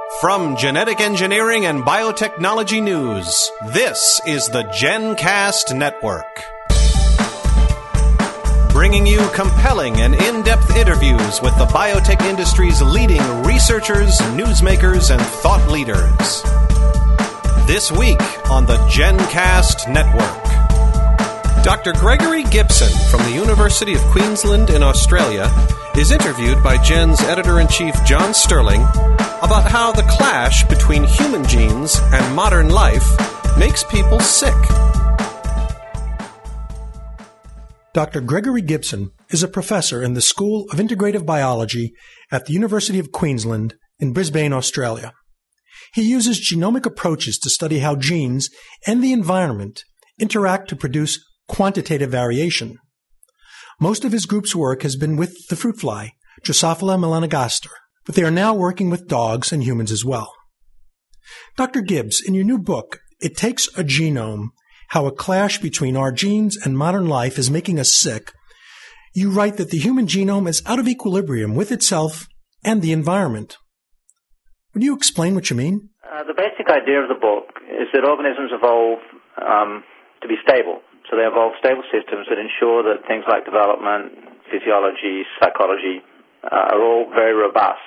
From Genetic Engineering and Biotechnology News, this is the GenCast Network. Bringing you compelling and in-depth interviews with the biotech industry's leading researchers, newsmakers, and thought leaders. This week on the GenCast Network, Dr. Gregory Gibson from the University of Queensland in Australia is interviewed by Gen's editor-in-chief John Sterling about how the clash between human genes and modern life makes people sick. Dr. Gregory Gibson is a professor in the School of Integrative Biology at the University of Queensland in Brisbane, Australia. He uses genomic approaches to study how genes and the environment interact to produce quantitative variation. Most of his group's work has been with the fruit fly, Drosophila melanogaster, but they are now working with dogs and humans as well. Dr. Gibbs, in your new book, It Takes a Genome, How a Clash Between Our Genes and Modern Life is Making Us Sick, you write that the human genome is out of equilibrium with itself and the environment. Would you explain what you mean? The basic idea of the book is that organisms evolve to be stable. So they evolve stable systems that ensure that things like development, physiology, psychology are all very robust.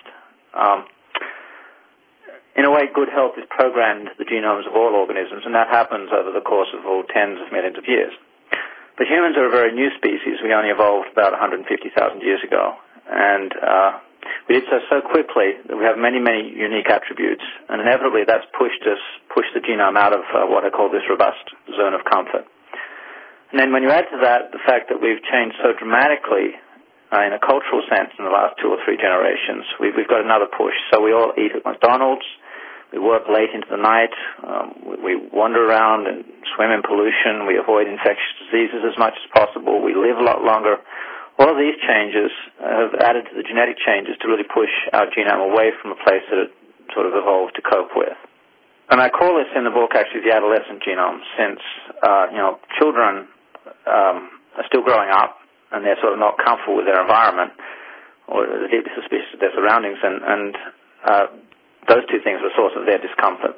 In a way, good health is programmed into the genomes of all organisms, and that happens over the course of tens of millions of years. But humans are a very new species. We only evolved about 150,000 years ago, and we did so quickly that we have many, many unique attributes, and inevitably that's pushed the genome out of what I call this robust zone of comfort. And then when you add to that the fact that we've changed so dramatically in a cultural sense in the last 2 or 3 generations, we've got another push. So we all eat at McDonald's, we work late into the night, we wander around and swim in pollution, we avoid infectious diseases as much as possible, we live a lot longer. All of these changes have added to the genetic changes to really push our genome away from a place that it sort of evolved to cope with. And I call this in the book actually the adolescent genome, since children are still growing up and they're sort of not comfortable with their environment or deeply suspicious of their surroundings, and those two things are a source of their discomfort.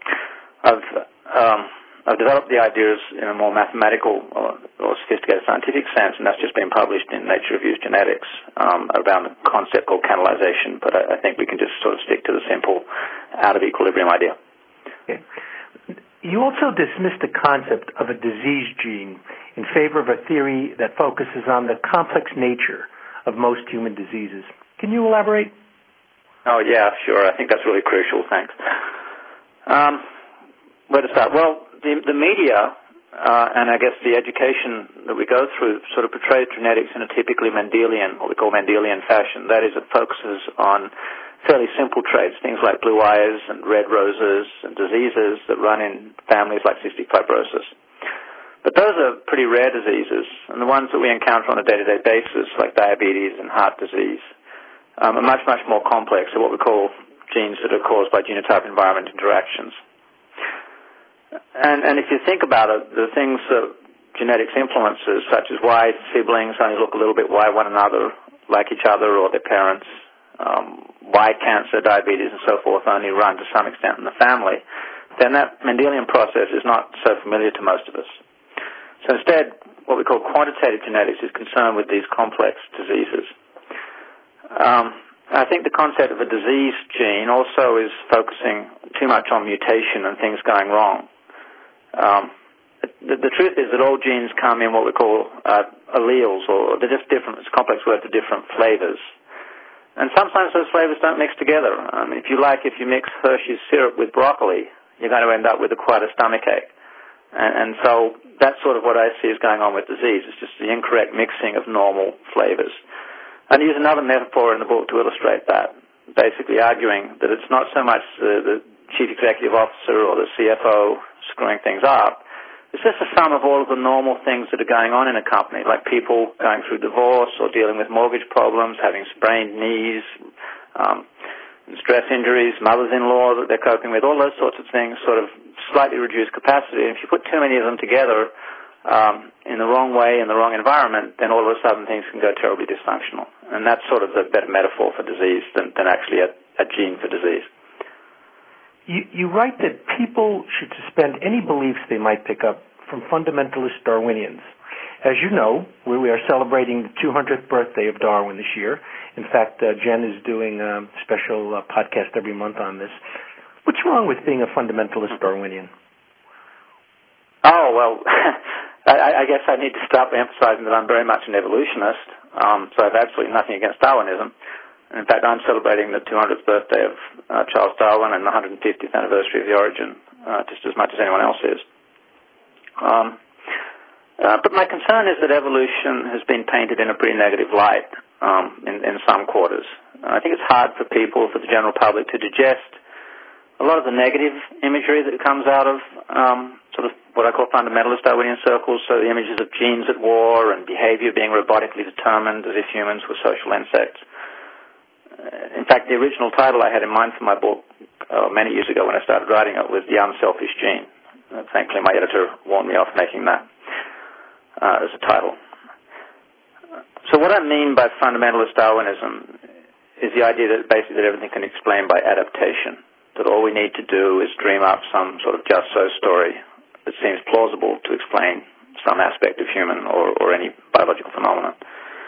I've developed the ideas in a more mathematical or sophisticated scientific sense, and that's just been published in Nature Reviews Genetics around a concept called canalization, but I think we can just sort of stick to the simple out-of-equilibrium idea. Okay. You also dismissed the concept of a disease gene in favor of a theory that focuses on the complex nature of most human diseases. Can you elaborate? Oh, yeah, sure. I think that's really crucial. Thanks. Where to start? Well, the media and I guess the education that we go through sort of portrays genetics in a typically Mendelian, what we call Mendelian fashion. That is, it focuses on fairly simple traits, things like blue eyes and red roses and diseases that run in families like cystic fibrosis. But those are pretty rare diseases, and the ones that we encounter on a day-to-day basis, like diabetes and heart disease, are much, much more complex. They're what we call genes that are caused by genotype-environment interactions. And if you think about it, the things that genetics influences, such as why siblings only look a little bit like one another, like each other or their parents, why cancer, diabetes, and so forth only run to some extent in the family, then that Mendelian process is not so familiar to most of us. So instead, what we call quantitative genetics is concerned with these complex diseases. I think the concept of a disease gene also is focusing too much on mutation and things going wrong. The truth is that all genes come in what we call alleles, or they're just different, it's a complex word for different flavors. And sometimes those flavors don't mix together. If you mix Hershey's syrup with broccoli, you're going to end up with quite a stomachache. And so that's sort of what I see is going on with disease. It's just the incorrect mixing of normal flavors. And I use another metaphor in the book to illustrate that, basically arguing that it's not so much the chief executive officer or the CFO screwing things up. It's just a sum of all of the normal things that are going on in a company, like people going through divorce or dealing with mortgage problems, having sprained knees, stress injuries, mothers-in-law that they're coping with, all those sorts of things sort of slightly reduce capacity. And if you put too many of them together in the wrong way, in the wrong environment, then all of a sudden things can go terribly dysfunctional. And that's sort of the better metaphor for disease than actually a gene for disease. You write that people should suspend any beliefs they might pick up from fundamentalist Darwinians. As you know, we are celebrating the 200th birthday of Darwin this year. In fact, Jen is doing a special podcast every month on this. What's wrong with being a fundamentalist Darwinian? Oh, well, I guess I need to start by emphasizing that I'm very much an evolutionist, so I have absolutely nothing against Darwinism. In fact, I'm celebrating the 200th birthday of Charles Darwin and the 150th anniversary of the origin, just as much as anyone else is. But my concern is that evolution has been painted in a pretty negative light in some quarters. I think it's hard for people, for the general public, to digest a lot of the negative imagery that comes out of sort of what I call fundamentalist Darwinian circles, so the images of genes at war and behavior being robotically determined as if humans were social insects. In fact, the original title I had in mind for my book many years ago when I started writing it was The Unselfish Gene. Thankfully, my editor warned me off making that as a title. So what I mean by fundamentalist Darwinism is the idea that basically that everything can be explained by adaptation, that all we need to do is dream up some sort of just-so story that seems plausible to explain some aspect of human or any biological phenomenon.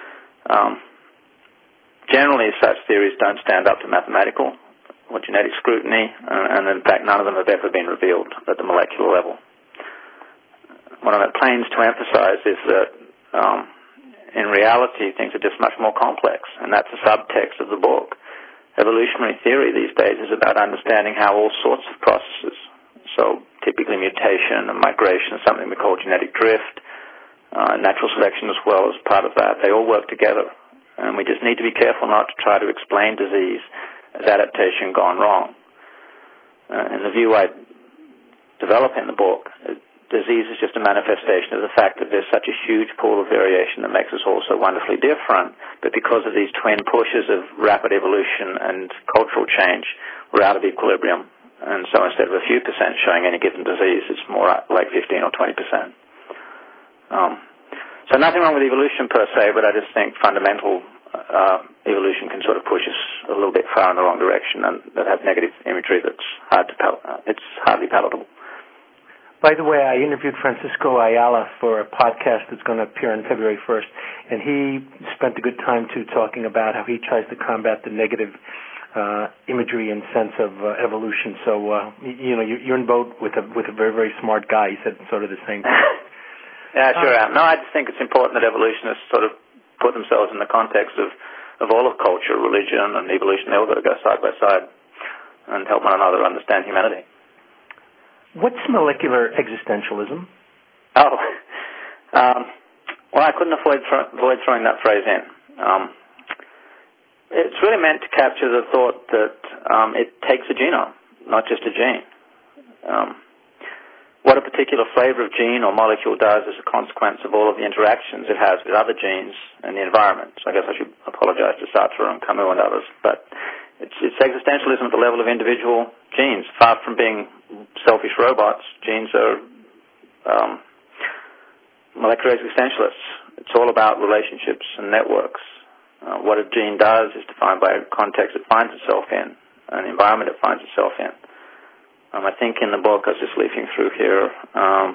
Generally, such theories don't stand up to mathematical or genetic scrutiny, and in fact, none of them have ever been revealed at the molecular level. What I'm at pains to emphasize is that, in reality, things are just much more complex, and that's the subtext of the book. Evolutionary theory these days is about understanding how all sorts of processes, so typically mutation and migration, something we call genetic drift, natural selection as well as part of that, they all work together. And we just need to be careful not to try to explain disease as adaptation gone wrong. In the view I develop in the book, disease is just a manifestation of the fact that there's such a huge pool of variation that makes us all so wonderfully different, but because of these twin pushes of rapid evolution and cultural change, we're out of equilibrium. And so instead of a few percent showing any given disease, it's more like 15 or 20%. So nothing wrong with evolution per se, but I just think fundamental evolution can sort of push us a little bit far in the wrong direction, and that has negative imagery that's it's hardly palatable. By the way, I interviewed Francisco Ayala for a podcast that's going to appear on February 1st, and he spent a good time, too, talking about how he tries to combat the negative imagery and sense of evolution. So, you're in boat with a very, very smart guy. He said sort of the same thing. Yeah, sure am. No, I just think it's important that evolutionists sort of put themselves in the context of all of culture, religion, and evolution. They all got to go side by side and help one another understand humanity. What's molecular existentialism? Oh, well, I couldn't avoid throwing that phrase in. It's really meant to capture the thought that it takes a genome, not just a gene. What a particular flavor of gene or molecule does is a consequence of all of the interactions it has with other genes and the environment. So I guess I should apologize to Sartre and Camus and others, but it's existentialism at the level of individual genes. Far from being selfish robots, genes are molecular existentialists. It's all about relationships and networks. What a gene does is defined by a context it finds itself in, an environment it finds itself in. I think in the book, I was just leafing through here, I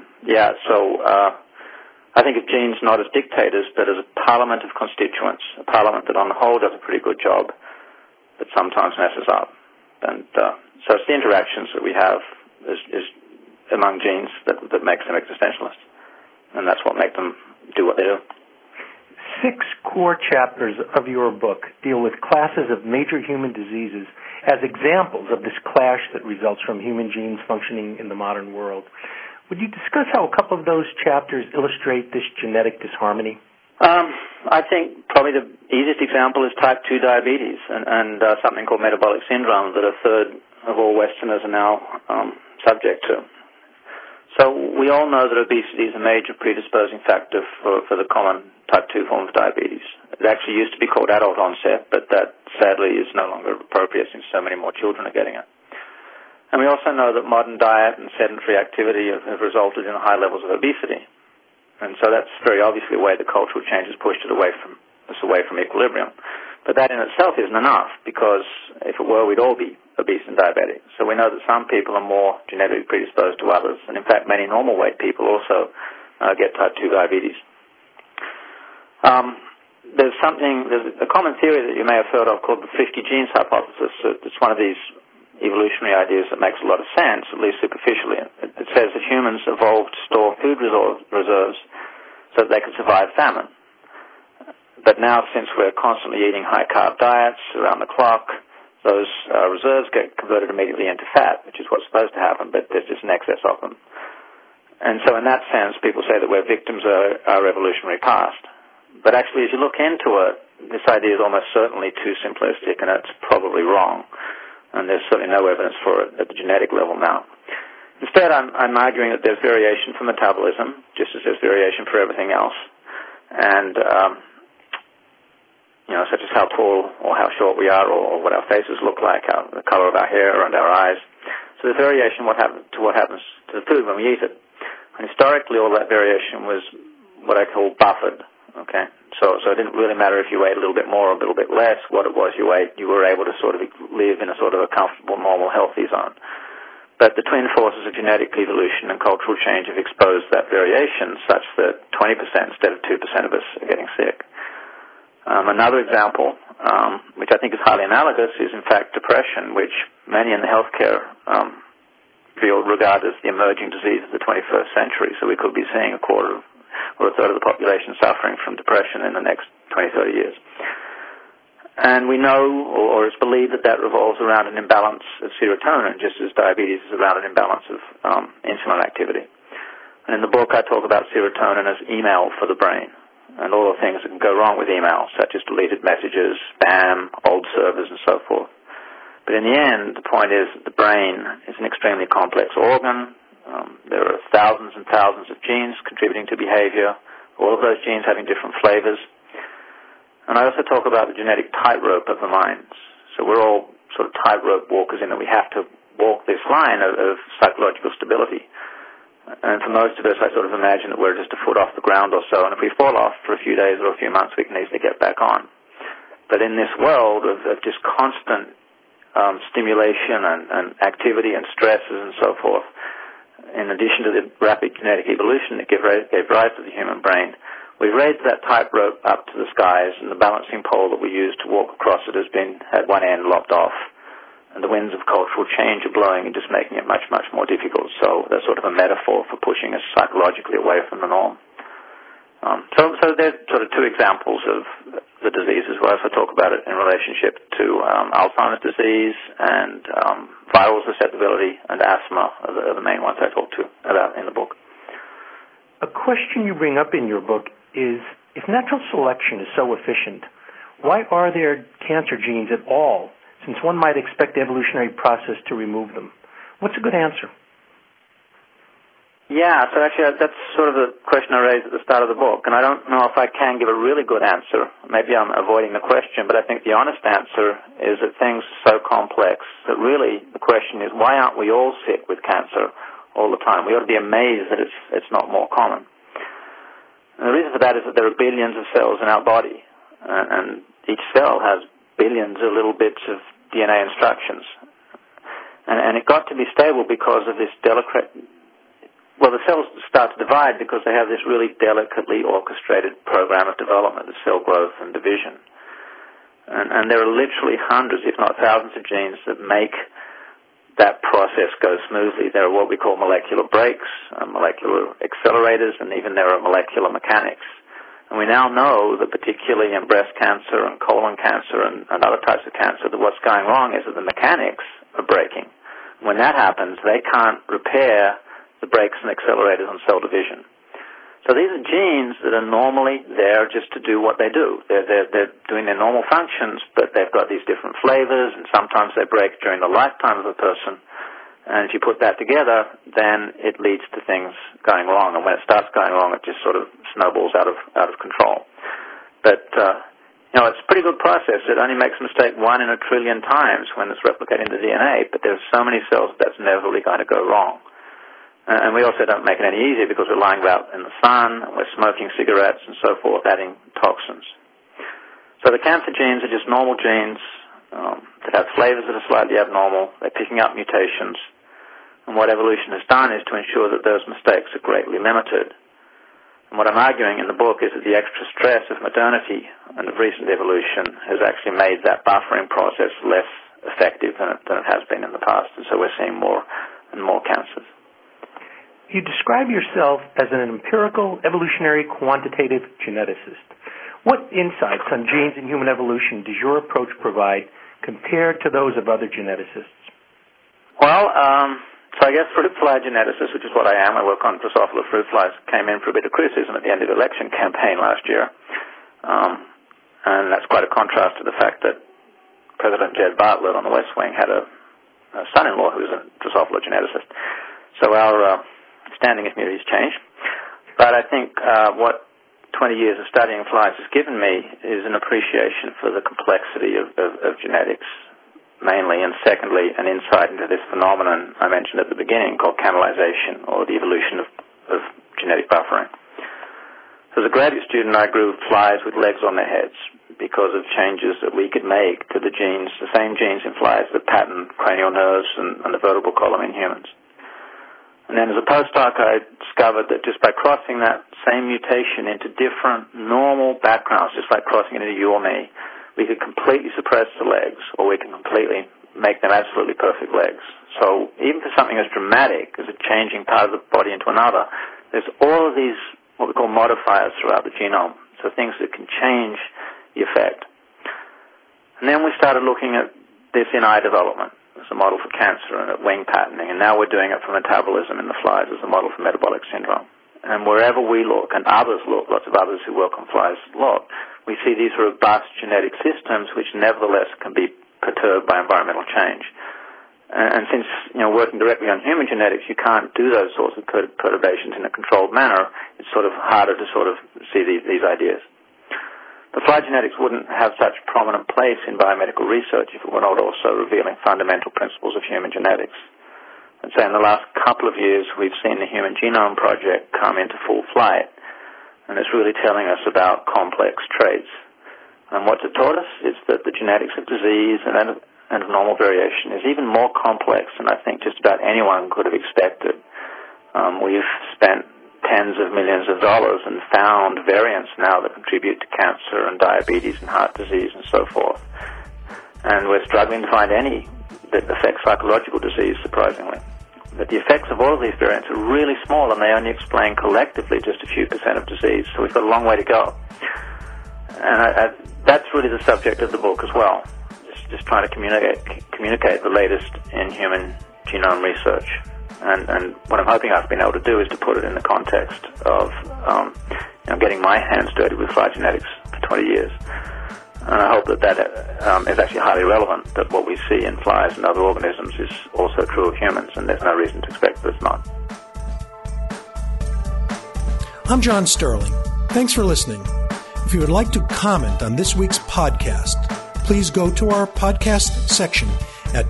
think of genes not as dictators, but as a parliament of constituents, a parliament that on the whole does a pretty good job, but sometimes messes up. And so it's the interactions that we have is among genes that makes them existentialists, and that's what makes them do what they do. 6 core chapters of your book deal with classes of major human diseases as examples of this clash that results from human genes functioning in the modern world. Would you discuss how a couple of those chapters illustrate this genetic disharmony? I think probably the easiest example is type 2 diabetes and something called metabolic syndrome that a third of all Westerners are now subject to. So we all know that obesity is a major predisposing factor for the common type 2 form of diabetes. It actually used to be called adult onset, but that sadly is no longer appropriate since so many more children are getting it. And we also know that modern diet and sedentary activity have resulted in high levels of obesity. And so that's very obviously a way the cultural change has pushed us away from equilibrium. But that in itself isn't enough, because if it were, we'd all be obese and diabetic. So we know that some people are more genetically predisposed to others, and in fact many normal weight people also get type 2 diabetes. There's a common theory that you may have heard of called the 50 genes hypothesis. It's one of these evolutionary ideas that makes a lot of sense, at least superficially. It says that humans evolved to store food reserves so that they could survive famine. But now, since we're constantly eating high-carb diets around the clock, those reserves get converted immediately into fat, which is what's supposed to happen, but there's just an excess of them. And so in that sense, people say that we're victims of our evolutionary past. But actually, as you look into it, this idea is almost certainly too simplistic, and it's probably wrong. And there's certainly no evidence for it at the genetic level now. Instead, I'm arguing that there's variation for metabolism, just as there's variation for everything else. And, such as how tall or how short we are, or what our faces look like, the color of our hair and our eyes. So there's variation what happens to the food when we eat it. And historically, all that variation was what I call buffered. Okay, so it didn't really matter if you ate a little bit more or a little bit less. What it was you ate, you were able to sort of live in a sort of a comfortable, normal, healthy zone. But the twin forces of genetic evolution and cultural change have exposed that variation such that 20% instead of 2% of us are getting sick. Another example, which I think is highly analogous, is in fact depression, which many in the healthcare field regard as the emerging disease of the 21st century. So we could be seeing a quarter or a third of the population suffering from depression in the next 20, 30 years. And we know, or it's believed, that revolves around an imbalance of serotonin, just as diabetes is around an imbalance of insulin activity. And in the book, I talk about serotonin as email for the brain, and all the things that can go wrong with email, such as deleted messages, spam, old servers, and so forth. But in the end, the point is that the brain is an extremely complex organ. There are thousands and thousands of genes contributing to behavior, all of those genes having different flavors. And I also talk about the genetic tightrope of the minds. So we're all sort of tightrope walkers in that we have to walk this line of psychological stability. And for most of us, I sort of imagine that we're just a foot off the ground or so, and if we fall off for a few days or a few months, we can easily get back on. But in this world of just constant stimulation and activity and stresses and so forth, in addition to the rapid genetic evolution that gave rise to the human brain, we've raised that tightrope up to the skies, and the balancing pole that we use to walk across it has been at one end lopped off. And the winds of cultural change are blowing and just making it much, much more difficult. So that's sort of a metaphor for pushing us psychologically away from the norm. So there's sort of two examples of the diseases where I also talk about it in relationship to Alzheimer's disease and viral susceptibility and asthma are the main ones I talk about in the book. A question you bring up in your book is, if natural selection is so efficient, why are there cancer genes at all, since one might expect the evolutionary process to remove them? What's a good answer? Yeah, so actually that's sort of the question I raised at the start of the book, and I don't know if I can give a really good answer. Maybe I'm avoiding the question, but I think the honest answer is that things are so complex that really the question is, why aren't we all sick with cancer all the time? We ought to be amazed that it's not more common. And the reason for that is that there are billions of cells in our body, and each cell has billions of little bits of DNA instructions. And it got to be stable because of this delicate... Well, the cells start to divide because they have this really delicately orchestrated program of development of cell growth and division. And there are literally hundreds, if not thousands, of genes that make that process go smoothly. There are what we call molecular brakes, molecular accelerators, and even there are molecular mechanics. And we now know that particularly in breast cancer and colon cancer and other types of cancer, that what's going wrong is that the mechanics are breaking. When that happens, they can't repair the brakes and accelerators on cell division. So these are genes that are normally there just to do what they do. They're doing their normal functions, but they've got these different flavors, and sometimes they break during the lifetime of a person. And if you put that together, then it leads to things going wrong. And when it starts going wrong, it just sort of snowballs out of control. But it's a pretty good process. It only makes a mistake 1 in a trillion times when it's replicating the DNA. But there's so many cells that's never really going to go wrong. And we also don't make it any easier because we're lying about in the sun, and we're smoking cigarettes and so forth, adding toxins. So the cancer genes are just normal genes that have flavors that are slightly abnormal. They're picking up mutations. And what evolution has done is to ensure that those mistakes are greatly limited. And what I'm arguing in the book is that the extra stress of modernity and of recent evolution has actually made that buffering process less effective than it has been in the past. And so we're seeing more and more cancers. You describe yourself as an empirical, evolutionary, quantitative geneticist. What insights on genes and human evolution does your approach provide compared to those of other geneticists? Well, so I guess fruit fly geneticist, which is what I am, I work on Drosophila fruit flies, came in for a bit of criticism at the end of the election campaign last year. And that's quite a contrast to the fact that President Jed Bartlett on the West Wing had a son-in-law who was a Drosophila geneticist. So our standing as communities changed. But I think what 20 years of studying flies has given me is an appreciation for the complexity of genetics, mainly, and secondly, an insight into this phenomenon I mentioned at the beginning called canalization, or the evolution of genetic buffering. So as a graduate student, I grew flies with legs on their heads because of changes that we could make to the genes, the same genes in flies that pattern cranial nerves and the vertebral column in humans. And then as a postdoc, I discovered that just by crossing that same mutation into different normal backgrounds, just like crossing it into you or me, we could completely suppress the legs, or we can completely make them absolutely perfect legs. So even for something as dramatic as a changing part of the body into another, there's all of these, what we call modifiers throughout the genome, so things that can change the effect. And then we started looking at this in eye development as a model for cancer and at wing patterning, and now we're doing it for metabolism in the flies as a model for metabolic syndrome. And wherever we look, and others look, lots of others who work on flies look, we see these robust genetic systems which nevertheless can be perturbed by environmental change. And since, working directly on human genetics, you can't do those sorts of perturbations in a controlled manner, it's sort of harder to sort of see these ideas. The fly genetics wouldn't have such a prominent place in biomedical research if it were not also revealing fundamental principles of human genetics. And so in the last couple of years, we've seen the Human Genome Project come into full flight, and it's really telling us about complex traits. And what it taught us is that the genetics of disease and of normal variation is even more complex than I think just about anyone could have expected. We've spent tens of millions of dollars and found variants now that contribute to cancer and diabetes and heart disease and so forth. And we're struggling to find any that affect psychological disease, surprisingly. But the effects of all of these variants are really small, and they only explain collectively just a few % of disease, so we've got a long way to go. And that's really the subject of the book as well, just trying to communicate the latest in human genome research. And what I'm hoping I've been able to do is to put it in the context of getting my hands dirty with fly genetics for 20 years. And I hope that is actually highly relevant, that what we see in flies and other organisms is also true of humans, and there's no reason to expect that it's not. I'm John Sterling. Thanks for listening. If you would like to comment on this week's podcast, please go to our podcast section at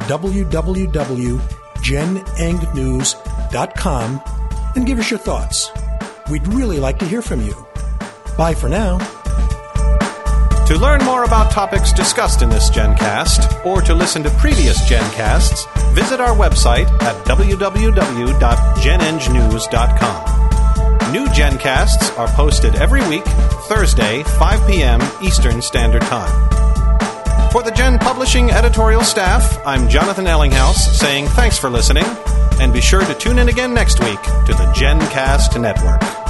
www.genengnews.com and give us your thoughts. We'd really like to hear from you. Bye for now. To learn more about topics discussed in this GenCast, or to listen to previous GenCasts, visit our website at www.genengnews.com. New GenCasts are posted every week, Thursday, 5 p.m. Eastern Standard Time. For the Gen Publishing editorial staff, I'm Jonathan Ellinghaus saying thanks for listening, and be sure to tune in again next week to the GenCast Network.